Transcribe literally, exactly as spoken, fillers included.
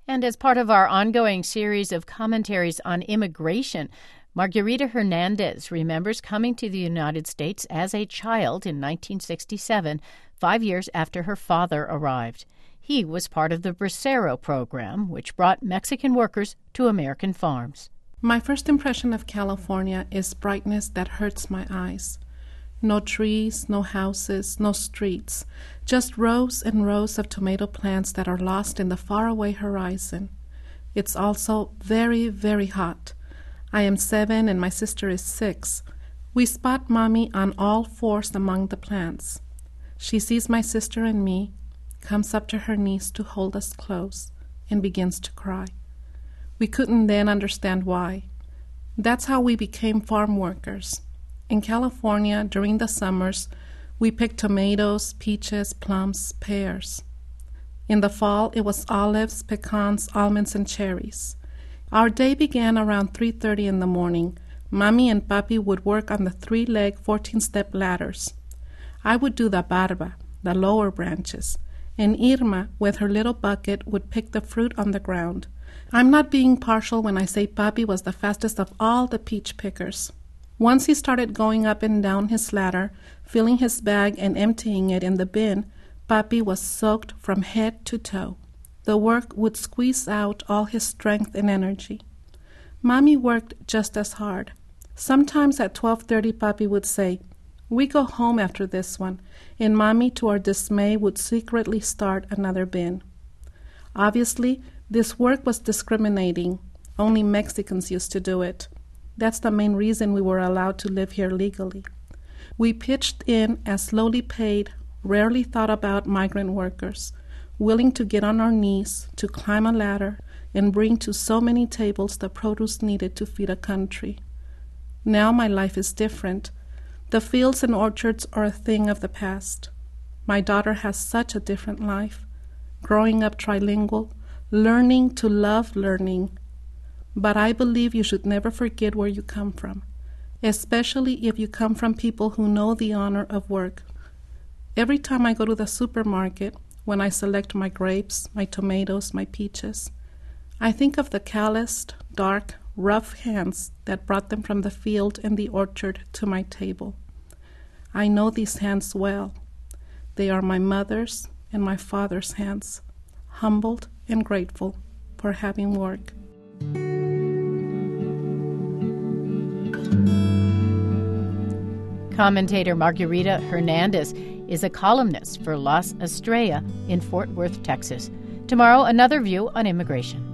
And as part of our ongoing series of commentaries on immigration, Margarita Hernandez remembers coming to the United States as a child in nineteen sixty-seven, five years after her father arrived. He was part of the Bracero program, which brought Mexican workers to American farms. My first impression of California is brightness that hurts my eyes. No trees, no houses, no streets, just rows and rows of tomato plants that are lost in the faraway horizon. It's also very, very hot. I am seven and my sister is six. We spot Mommy on all fours among the plants. She sees my sister and me, comes up to her knees to hold us close, and begins to cry. We couldn't then understand why. That's how we became farm workers. In California, during the summers, we picked tomatoes, peaches, plums, pears. In the fall, it was olives, pecans, almonds, and cherries. Our day began around three thirty in the morning. Mommy and Papi would work on the three-leg, fourteen-step ladders. I would do the barba, the lower branches, and Irma, with her little bucket, would pick the fruit on the ground. I'm not being partial when I say Papi was the fastest of all the peach pickers. Once he started going up and down his ladder, filling his bag and emptying it in the bin, Papi was soaked from head to toe. The work would squeeze out all his strength and energy. Mommy worked just as hard. Sometimes at twelve thirty, Papi would say, "We go home after this one," and Mommy, to our dismay, would secretly start another bin. Obviously, this work was discriminating. Only Mexicans used to do it. That's the main reason we were allowed to live here legally. We pitched in as lowly paid, rarely thought about migrant workers, willing to get on our knees, to climb a ladder, and bring to so many tables the produce needed to feed a country. Now my life is different. The fields and orchards are a thing of the past. My daughter has such a different life, growing up trilingual, learning to love learning. But I believe you should never forget where you come from, especially if you come from people who know the honor of work. Every time I go to the supermarket, when I select my grapes, my tomatoes, my peaches, I think of the calloused, dark, rough hands that brought them from the field and the orchard to my table. I know these hands well. They are my mother's and my father's hands, humbled and grateful for having work. Commentator Margarita Hernandez is a columnist for La Estrella in Fort Worth, Texas. Tomorrow, another view on immigration.